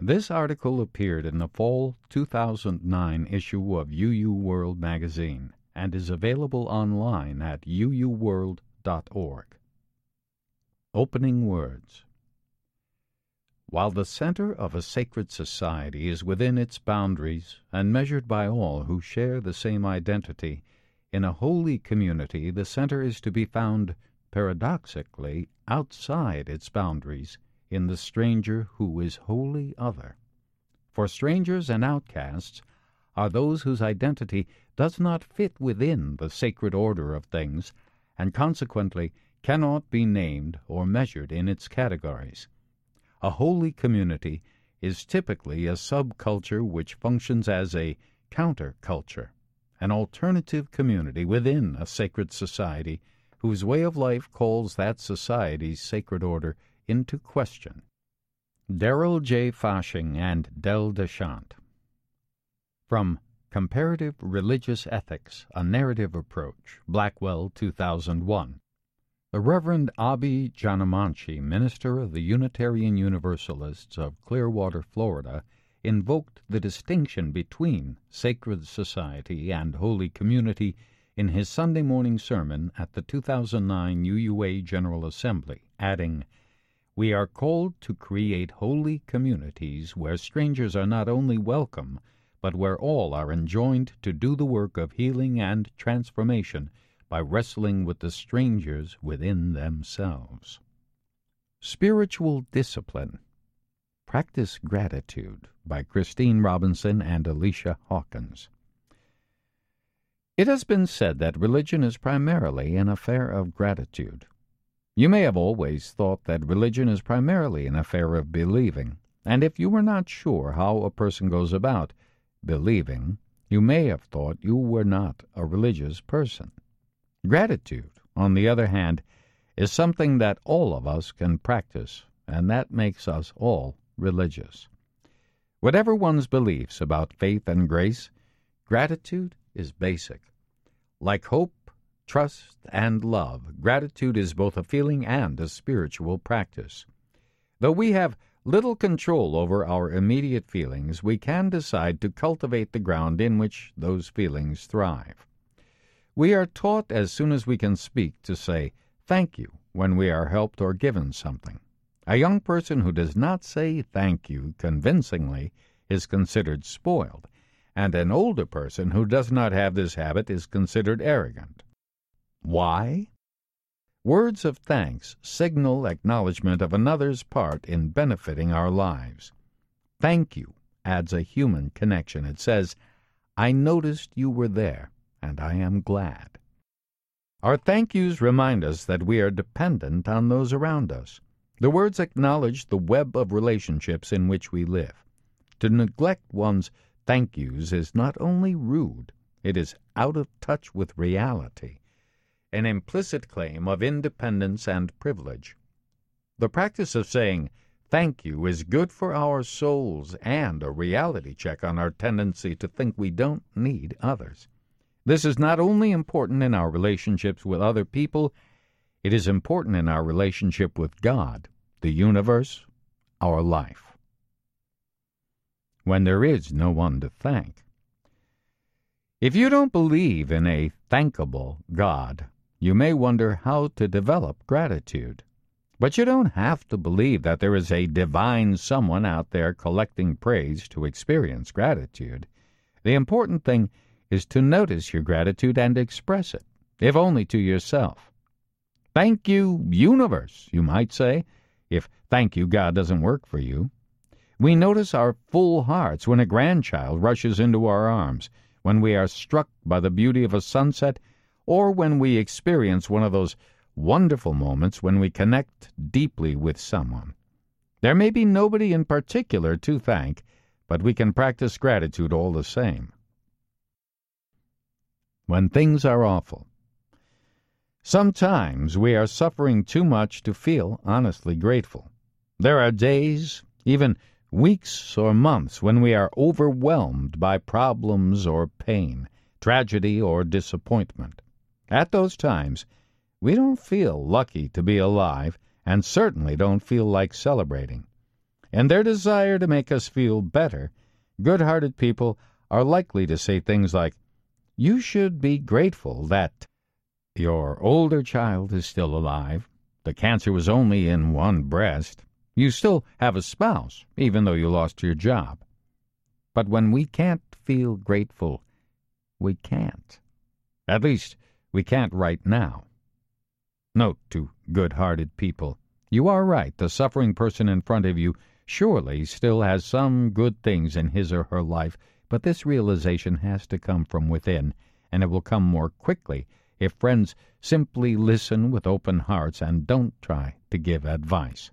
This article appeared in the fall 2009 issue of UU World magazine and is available online at uuworld.org. Opening words. While the center of a sacred society is within its boundaries and measured by all who share the same identity, in a holy community the center is to be found, paradoxically, outside its boundaries, in the stranger who is wholly other. For strangers and outcasts are those whose identity does not fit within the sacred order of things, and consequently cannot be named or measured in its categories. A holy community is typically a subculture which functions as a counterculture, an alternative community within a sacred society whose way of life calls that society's sacred order into question. Darrell J. Fasching and Del Deschamps. From Comparative Religious Ethics, A Narrative Approach, Blackwell, 2001. The Reverend Abi Janamanchi, minister of the Unitarian Universalists of Clearwater, Florida, invoked the distinction between sacred society and holy community in his Sunday morning sermon at the 2009 UUA General Assembly, adding, "We are called to create holy communities where strangers are not only welcome, but where all are enjoined to do the work of healing and transformation by wrestling with the strangers within themselves." Spiritual Discipline. Practice Gratitude by Christine Robinson and Alicia Hawkins. It has been said that religion is primarily an affair of gratitude. You may have always thought that religion is primarily an affair of believing, and if you were not sure how a person goes about believing, you may have thought you were not a religious person. Gratitude, on the other hand, is something that all of us can practice, and that makes us all religious. Whatever one's beliefs about faith and grace, gratitude is basic. Like hope, trust, and love, gratitude is both a feeling and a spiritual practice. Though we have little control over our immediate feelings, we can decide to cultivate the ground in which those feelings thrive. We are taught as soon as we can speak to say thank you when we are helped or given something. A young person who does not say thank you convincingly is considered spoiled, and an older person who does not have this habit is considered arrogant. Why? Words of thanks signal acknowledgement of another's part in benefiting our lives. Thank you adds a human connection. It says, "I noticed you were there, and I am glad." Our thank yous remind us that we are dependent on those around us. The words acknowledge the web of relationships in which we live. To neglect one's thank yous is not only rude, it is out of touch with reality, an implicit claim of independence and privilege. The practice of saying thank you is good for our souls and a reality check on our tendency to think we don't need others. This is not only important in our relationships with other people, it is important in our relationship with God, the universe, our life. When there is no one to thank. If you don't believe in a thankable God, you may wonder how to develop gratitude. But you don't have to believe that there is a divine someone out there collecting praise to experience gratitude. The important thing is to notice your gratitude and express it, if only to yourself. Thank you, universe, you might say, if thank you, God doesn't work for you. We notice our full hearts when a grandchild rushes into our arms, when we are struck by the beauty of a sunset, or when we experience one of those wonderful moments when we connect deeply with someone. There may be nobody in particular to thank, but we can practice gratitude all the same. When things are awful. Sometimes we are suffering too much to feel honestly grateful. There are days, even weeks or months, when we are overwhelmed by problems or pain, tragedy or disappointment. At those times, we don't feel lucky to be alive and certainly don't feel like celebrating. In their desire to make us feel better, good-hearted people are likely to say things like, "You should be grateful that your older child is still alive. The cancer was only in one breast. You still have a spouse, even though you lost your job." But when we can't feel grateful, we can't. At least, we can't right now. Note to good-hearted people, you are right. The suffering person in front of you surely still has some good things in his or her life, but this realization has to come from within, and it will come more quickly if friends simply listen with open hearts and don't try to give advice.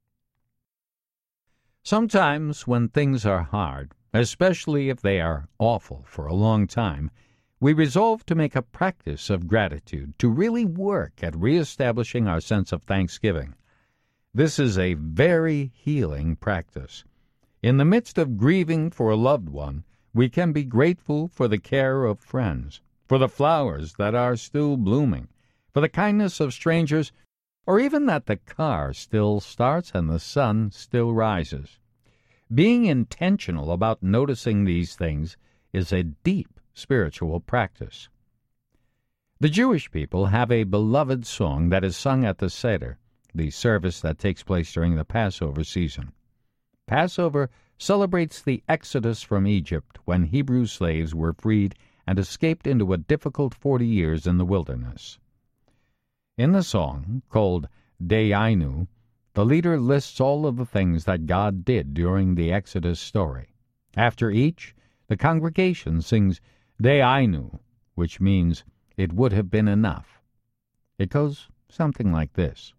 Sometimes when things are hard, especially if they are awful for a long time, we resolve to make a practice of gratitude, to really work at reestablishing our sense of thanksgiving. This is a very healing practice. In the midst of grieving for a loved one, we can be grateful for the care of friends, for the flowers that are still blooming, for the kindness of strangers, or even that the car still starts and the sun still rises. Being intentional about noticing these things is a deep spiritual practice. The Jewish people have a beloved song that is sung at the Seder, the service that takes place during the Passover season. Passover celebrates the exodus from Egypt when Hebrew slaves were freed and escaped into a difficult 40 years in the wilderness. In the song, called De'ainu, the leader lists all of the things that God did during the Exodus story. After each, the congregation sings De'ainu, which means it would have been enough. It goes something like this.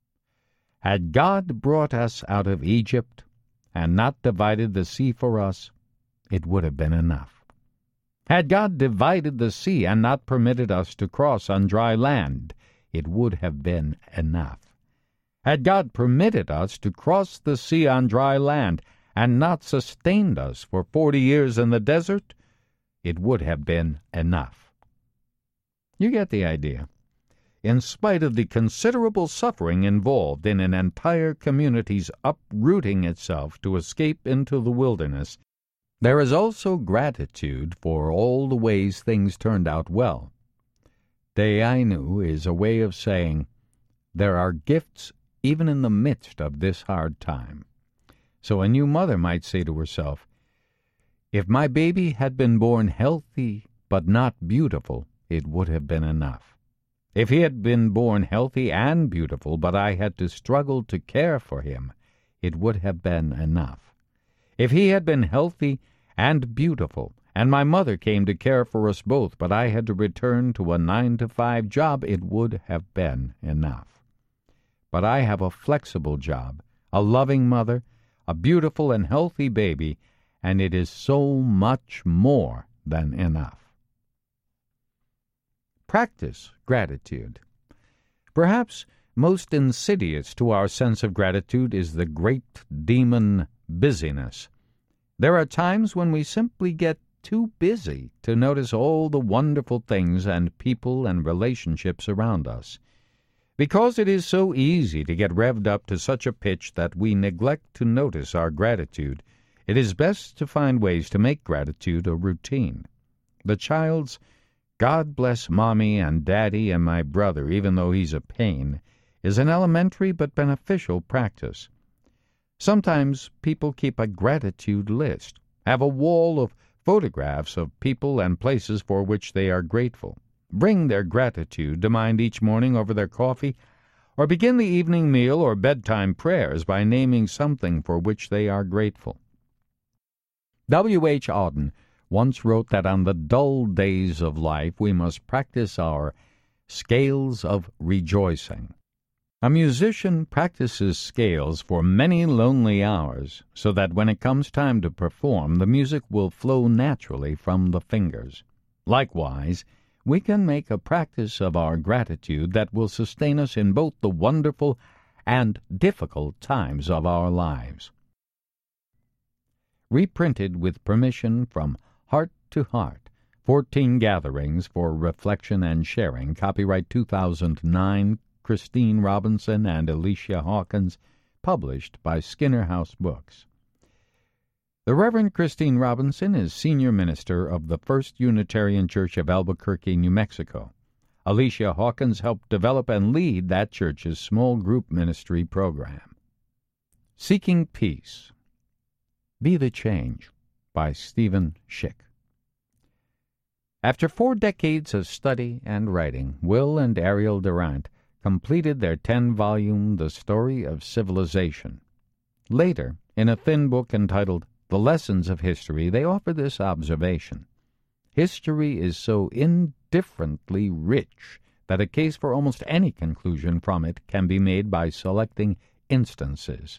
Had God brought us out of Egypt and not divided the sea for us, it would have been enough. Had God divided the sea and not permitted us to cross on dry land, it would have been enough. Had God permitted us to cross the sea on dry land and not sustained us for 40 years in the desert, it would have been enough. You get the idea. In spite of the considerable suffering involved in an entire community's uprooting itself to escape into the wilderness, there is also gratitude for all the ways things turned out well. De'ainu is a way of saying, there are gifts even in the midst of this hard time. So a new mother might say to herself, if my baby had been born healthy but not beautiful, it would have been enough. If he had been born healthy and beautiful, but I had to struggle to care for him, it would have been enough. If he had been healthy and beautiful, and my mother came to care for us both, but I had to return to a 9-to-5 job, it would have been enough. But I have a flexible job, a loving mother, a beautiful and healthy baby, and it is so much more than enough. Practice gratitude. Perhaps most insidious to our sense of gratitude is the great demon busyness. There are times when we simply get too busy to notice all the wonderful things and people and relationships around us. Because it is so easy to get revved up to such a pitch that we neglect to notice our gratitude, it is best to find ways to make gratitude a routine. The child's "God bless Mommy and Daddy and my brother, even though he's a pain," is an elementary but beneficial practice. Sometimes people keep a gratitude list, have a wall of photographs of people and places for which they are grateful, bring their gratitude to mind each morning over their coffee, or begin the evening meal or bedtime prayers by naming something for which they are grateful. W.H. Auden once wrote that on the dull days of life we must practice our scales of rejoicing. A musician practices scales for many lonely hours so that when it comes time to perform, the music will flow naturally from the fingers. Likewise, we can make a practice of our gratitude that will sustain us in both the wonderful and difficult times of our lives. Reprinted with permission from Heart to Heart, 14 Gatherings for Reflection and Sharing, copyright 2009, Christine Robinson and Alicia Hawkins, published by Skinner House Books. The Reverend Christine Robinson is senior minister of the First Unitarian Church of Albuquerque, New Mexico. Alicia Hawkins helped develop and lead that church's small group ministry program. Seeking Peace. Be the Change by Stephen Schick. After 4 decades of study and writing, Will and Ariel Durant completed their 10-volume The Story of Civilization. Later, in a thin book entitled The Lessons of History, they offer this observation. History is so indifferently rich that a case for almost any conclusion from it can be made by selecting instances.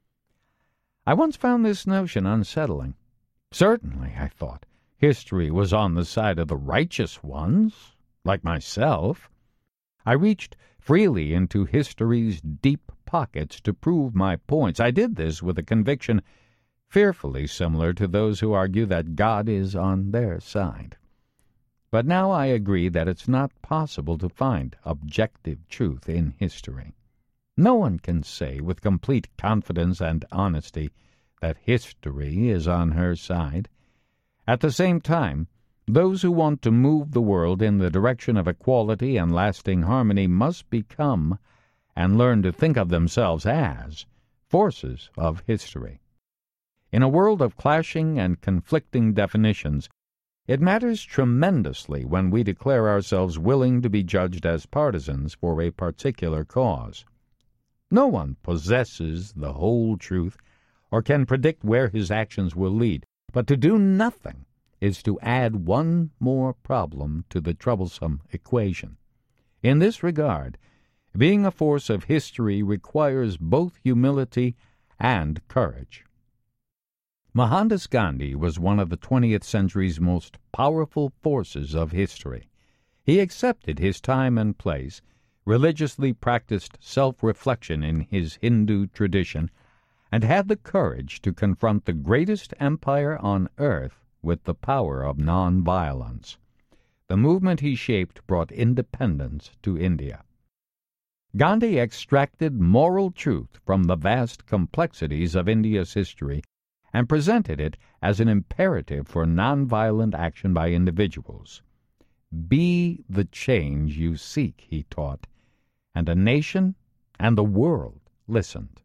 I once found this notion unsettling. Certainly, I thought, history was on the side of the righteous ones, like myself. I reached freely into history's deep pockets to prove my points. I did this with a conviction fearfully similar to those who argue that God is on their side. But now I agree that it's not possible to find objective truth in history. No one can say with complete confidence and honesty that history is on her side. At the same time, those who want to move the world in the direction of equality and lasting harmony must become and learn to think of themselves as forces of history. In a world of clashing and conflicting definitions, it matters tremendously when we declare ourselves willing to be judged as partisans for a particular cause. No one possesses the whole truth or can predict where his actions will lead, but to do nothing is to add one more problem to the troublesome equation. In this regard, being a force of history requires both humility and courage. Mohandas Gandhi was one of the 20th century's most powerful forces of history. He accepted his time and place, religiously practiced self-reflection in his Hindu tradition, and had the courage to confront the greatest empire on earth with the power of non-violence. The movement he shaped brought independence to India. Gandhi extracted moral truth from the vast complexities of India's history and presented it as an imperative for nonviolent action by individuals. Be the change you seek, he taught, and a nation and the world listened.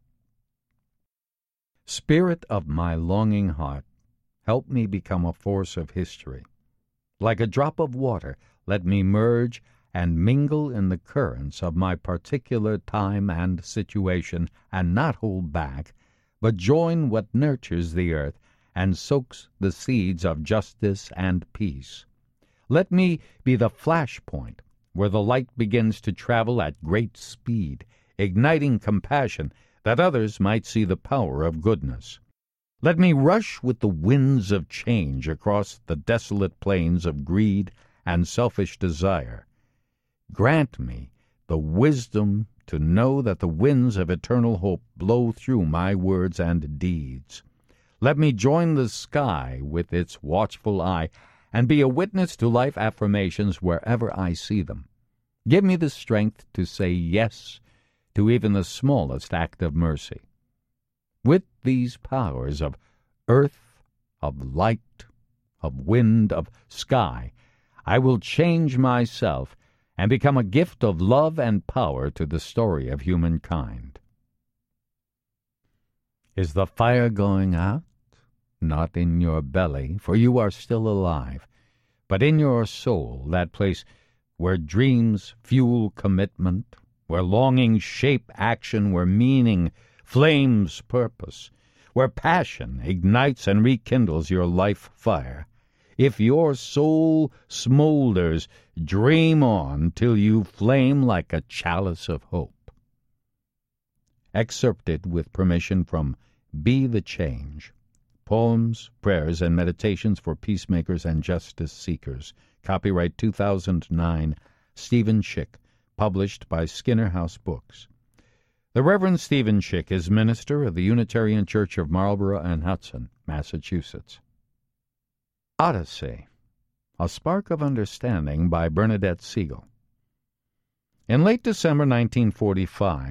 Spirit of my longing heart, help me become a force of history. Like a drop of water, let me merge and mingle in the currents of my particular time and situation, and not hold back, but join what nurtures the earth and soaks the seeds of justice and peace. Let me be the flashpoint where the light begins to travel at great speed, igniting compassion that others might see the power of goodness. Let me rush with the winds of change across the desolate plains of greed and selfish desire. Grant me the wisdom to know that the winds of eternal hope blow through my words and deeds. Let me join the sky with its watchful eye and be a witness to life affirmations wherever I see them. Give me the strength to say yes to even the smallest act of mercy. With these powers of earth, of light, of wind, of sky, I will change myself and become a gift of love and power to the story of humankind. Is the fire going out? Not in your belly, for you are still alive, but in your soul, that place where dreams fuel commitment, where longings shape action, where meaning flames purpose, where passion ignites and rekindles your life fire. If your soul smolders, dream on till you flame like a chalice of hope. Excerpted with permission from Be the Change, Poems, Prayers, and Meditations for Peacemakers and Justice Seekers. Copyright 2009, Stephen Schick, published by Skinner House Books. The Reverend Stephen Schick is minister of the Unitarian Church of Marlborough and Hudson, Massachusetts. Odyssey, A Spark of Understanding by Bernadette Siegel. In late December 1945,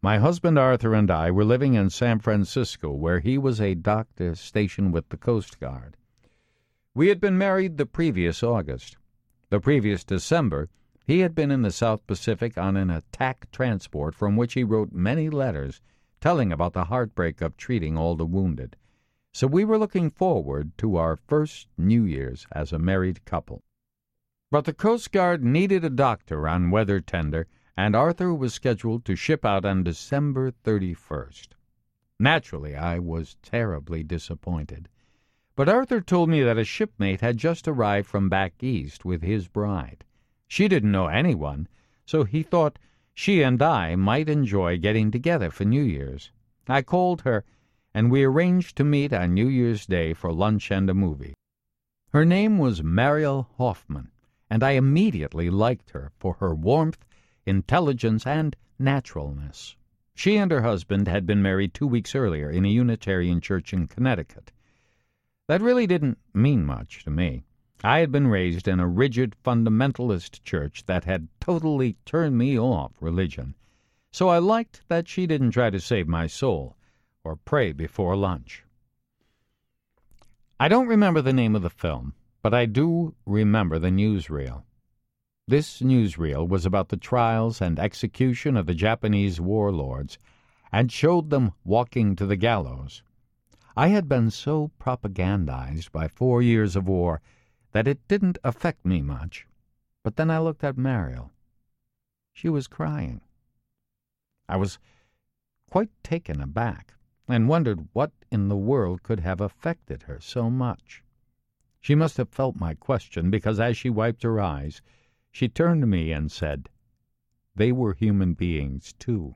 My husband Arthur and I were living in San Francisco, where he was a doctor stationed with the Coast Guard. We had been married the previous August. The previous December, he had been in the South Pacific on an attack transport from which he wrote many letters telling about the heartbreak of treating all the wounded. So we were looking forward to our first New Year's as a married couple. But the Coast Guard needed a doctor on weather tender, and Arthur was scheduled to ship out on December 31st. Naturally, I was terribly disappointed. But Arthur told me that a shipmate had just arrived from back east with his bride. She didn't know anyone, so he thought she and I might enjoy getting together for New Year's. I called her, and we arranged to meet on New Year's Day for lunch and a movie. Her name was Mariel Hoffman, and I immediately liked her for her warmth, intelligence, and naturalness. She and her husband had been married 2 weeks earlier in a Unitarian church in Connecticut. That really didn't mean much to me. I had been raised in a rigid fundamentalist church that had totally turned me off religion, so I liked that she didn't try to save my soul or pray before lunch. I don't remember the name of the film, but I do remember the newsreel. This newsreel was about the trials and execution of the Japanese warlords and showed them walking to the gallows. I had been so propagandized by 4 years of war that it didn't affect me much. But then I looked at Mariel. She was crying. I was quite taken aback and wondered what in the world could have affected her so much. She must have felt my question, because as she wiped her eyes, she turned to me and said, "They were human beings, too."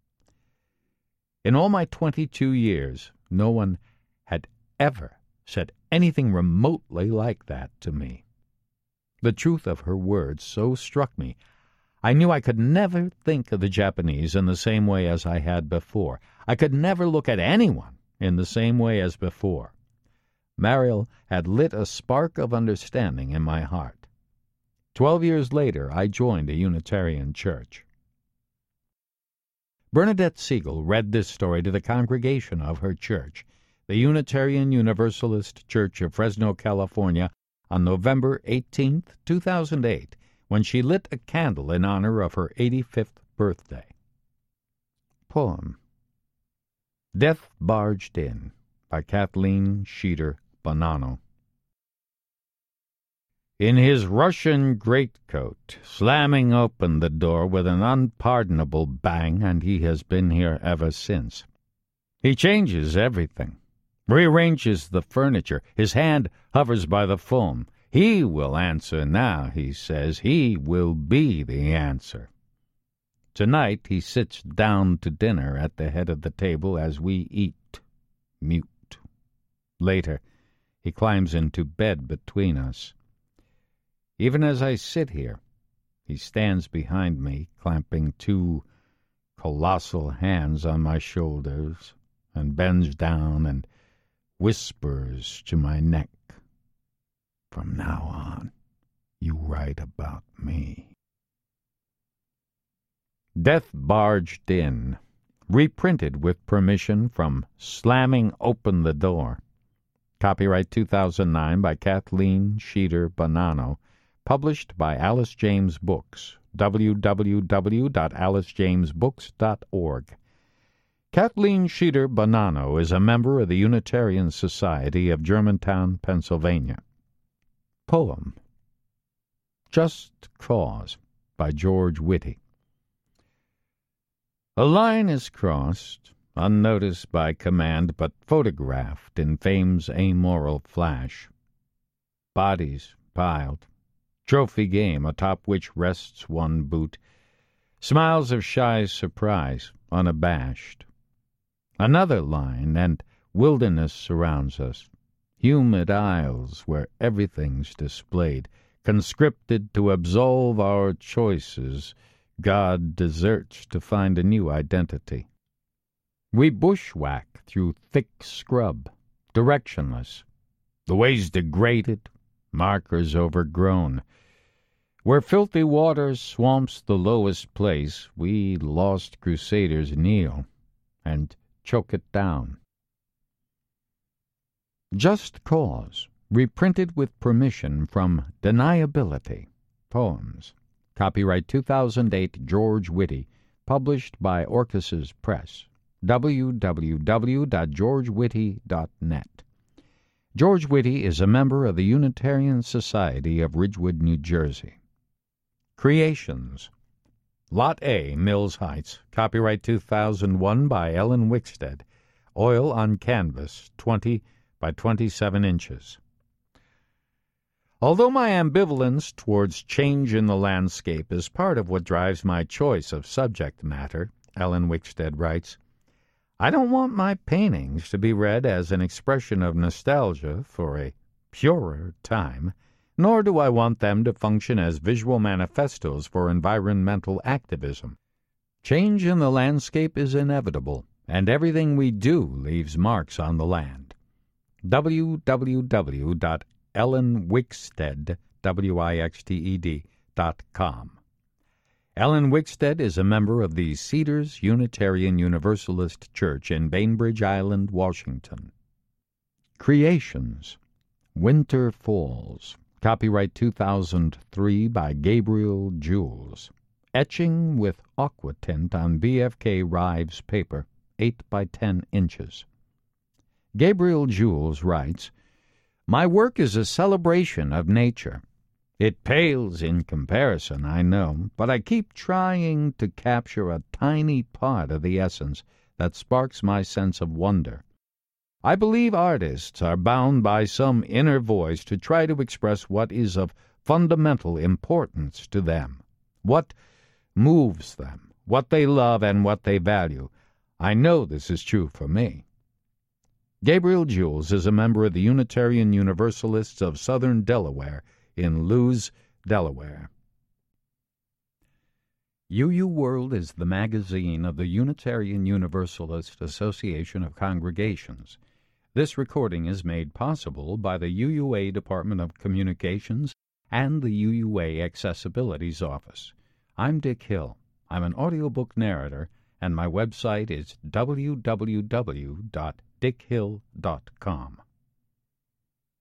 In all my 22 years, no one had ever said anything remotely like that to me. The truth of her words so struck me, I knew I could never think of the Japanese in the same way as I had before. I could never look at anyone in the same way as before. Mariel had lit a spark of understanding in my heart. 12 years later, I joined a Unitarian church. Bernadette Siegel read this story to the congregation of her church, the Unitarian Universalist Church of Fresno, California, on November 18, 2008, when she lit a candle in honor of her 85th birthday. Poem. Death Barged In, by Kathleen Sheeter Bonanno. In his Russian greatcoat, slamming open the door with an unpardonable bang, and he has been here ever since. He changes everything, rearranges the furniture. His hand hovers by the phone. He will answer now, he says. He will be the answer. Tonight he sits down to dinner at the head of the table as we eat, mute. Later, he climbs into bed between us. Even as I sit here, he stands behind me, clamping 2 colossal hands on my shoulders, and bends down and whispers to my neck, "From now on, you write about me." Death Barged In, reprinted with permission from Slamming Open the Door. Copyright 2009 by Kathleen Sheeter Bonanno. Published by Alice James Books, www.alicejamesbooks.org. Kathleen Sheeter Bonanno is a member of the Unitarian Society of Germantown, Pennsylvania. Poem. Just Cause, by George Whitty. A line is crossed, unnoticed by command, but photographed in fame's amoral flash. Bodies piled. Trophy game atop which rests one boot. Smiles of shy surprise, unabashed. Another line, and wilderness surrounds us. Humid aisles where everything's displayed. Conscripted to absolve our choices, God deserts to find a new identity. We bushwhack through thick scrub, directionless. The way's degraded, markers overgrown. Where filthy water swamps the lowest place, we lost crusaders kneel and choke it down. Just Cause, reprinted with permission from Deniability. Poems. Copyright 2008, George Whitty. Published by Orchesis Press. www.georgewhitty.net. George Whitty is a member of the Unitarian Society of Ridgewood, New Jersey. Creations. Lot A, Mills Heights. Copyright 2001 by Ellen Wickstead. Oil on canvas, 20 by 27 inches. Although my ambivalence towards change in the landscape is part of what drives my choice of subject matter, Ellen Wickstead writes, I don't want my paintings to be read as an expression of nostalgia for a purer time, nor do I want them to function as visual manifestos for environmental activism. Change in the landscape is inevitable, and everything we do leaves marks on the land. www.ellenwickstead.com. Ellen Wickstead is a member of the Cedars Unitarian Universalist Church in Bainbridge Island, Washington. Creations. Winter Falls. Copyright 2003 by Gabriel Jules. Etching with aqua tint on BFK Rives paper, 8 by 10 inches. Gabriel Jules writes, My work is a celebration of nature. It pales in comparison, I know, but I keep trying to capture a tiny part of the essence that sparks my sense of wonder. I believe artists are bound by some inner voice to try to express what is of fundamental importance to them, what moves them, what they love and what they value. I know this is true for me. Gabriel Jules is a member of the Unitarian Universalists of Southern Delaware in Lewes, Delaware. UU World is the magazine of the Unitarian Universalist Association of Congregations. This recording is made possible by the UUA Department of Communications and the UUA Accessibilities Office. I'm Dick Hill. I'm an audiobook narrator, and my website is www.dickhill.com.